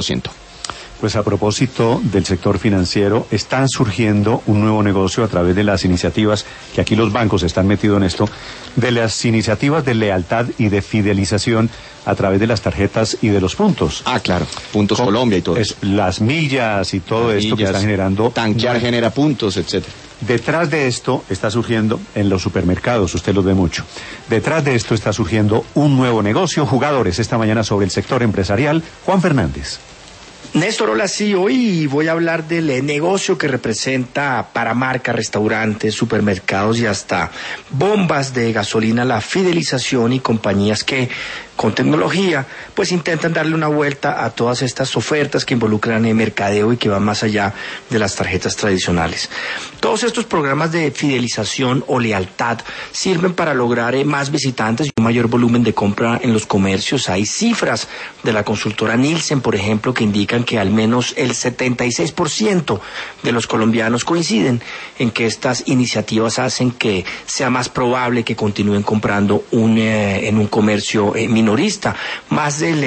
1%. Pues a propósito del sector financiero, está surgiendo un nuevo negocio a través de las iniciativas, que aquí los bancos están metidos en esto, de las iniciativas de lealtad y de fidelización a través de las tarjetas y de los puntos. Ah, claro, Puntos Colombia y todo eso. Las millas y todo esto que está generando. Tanquear genera puntos, etcétera. Detrás de esto está surgiendo, en los supermercados, usted los ve mucho, detrás de esto está surgiendo un nuevo negocio. Jugadores esta mañana sobre el sector empresarial. Juan Fernández. Néstor, hola, sí, hoy voy a hablar del negocio que representa para marcas, restaurantes, supermercados y hasta bombas de gasolina la fidelización y compañías que con tecnología pues intentan darle una vuelta a todas estas ofertas que involucran el mercadeo y que van más allá de las tarjetas tradicionales. Todos estos programas de fidelización o lealtad sirven para lograr más visitantes y un mayor volumen de compra en los comercios. Hay cifras de la consultora Nielsen, por ejemplo, que indican que al menos el 76% de los colombianos coinciden en que estas iniciativas hacen que sea más probable que continúen comprando en un comercio minorista. Más del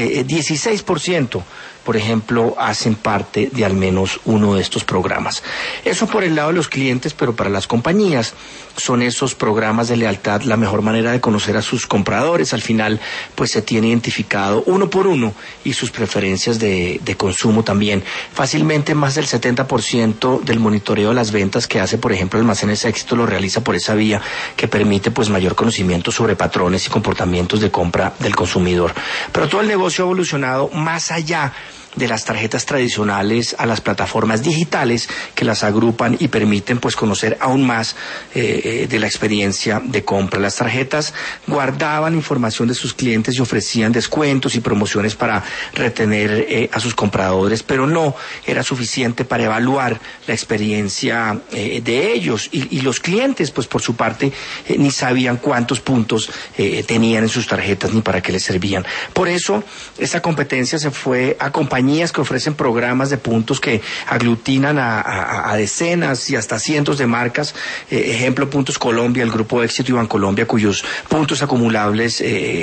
16%, por ejemplo, hacen parte de al menos uno de estos programas. Eso por el lado de los clientes, pero para las compañías son esos programas de lealtad la mejor manera de conocer a sus compradores. Al final, pues se tiene identificado uno por uno y sus preferencias de consumo también. Fácilmente más del 70% del monitoreo de las ventas que hace, por ejemplo, Almacenes Éxito lo realiza por esa vía que permite pues mayor conocimiento sobre patrones y comportamientos de compra del consumidor. Pero todo el negocio ha evolucionado más allá de las tarjetas tradicionales a las plataformas digitales que las agrupan y permiten pues conocer aún más de la experiencia de compra. Las tarjetas guardaban información de sus clientes y ofrecían descuentos y promociones para retener a sus compradores, pero no era suficiente para evaluar la experiencia de ellos y los clientes pues por su parte ni sabían cuántos puntos tenían en sus tarjetas ni para qué les servían. Por eso esa competencia se fue acompañada que ofrecen programas de puntos que aglutinan a decenas y hasta cientos de marcas. Ejemplo, Puntos Colombia, el Grupo Éxito y Bancolombia, cuyos puntos acumulables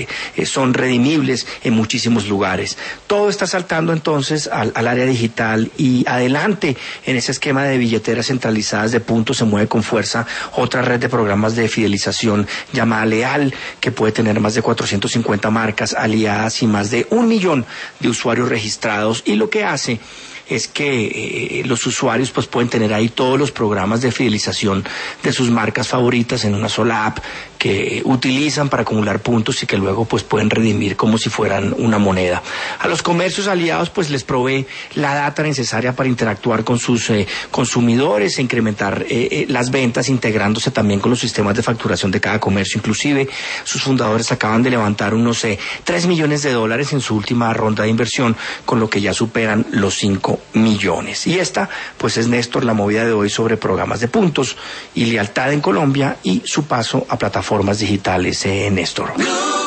son redimibles en muchísimos lugares. Todo está saltando entonces al área digital y adelante en ese esquema de billeteras centralizadas de puntos se mueve con fuerza otra red de programas de fidelización llamada Leal, que puede tener más de 450 marcas aliadas y más de 1 millón de usuarios registrados. Y lo que hace es que los usuarios pues pueden tener ahí todos los programas de fidelización de sus marcas favoritas en una sola app que utilizan para acumular puntos y que luego pues pueden redimir como si fueran una moneda. A los comercios aliados pues les provee la data necesaria para interactuar con sus consumidores e incrementar las ventas, integrándose también con los sistemas de facturación de cada comercio. Inclusive sus fundadores acaban de levantar unos $3 millones en su última ronda de inversión, con lo que ya superan los 5 millones. Y esta pues es, Néstor, la movida de hoy sobre programas de puntos y lealtad en Colombia y su paso a plataformas digitales, Néstor.